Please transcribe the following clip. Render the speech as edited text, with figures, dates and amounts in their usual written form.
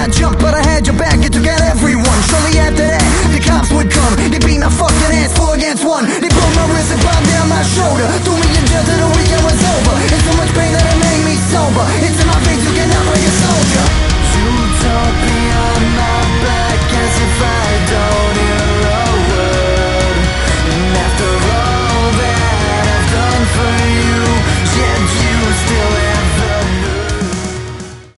I jumped, but I had your back, you took out everyone. Shortly after that, the cops would come. They beat my fucking ass 4 against 1.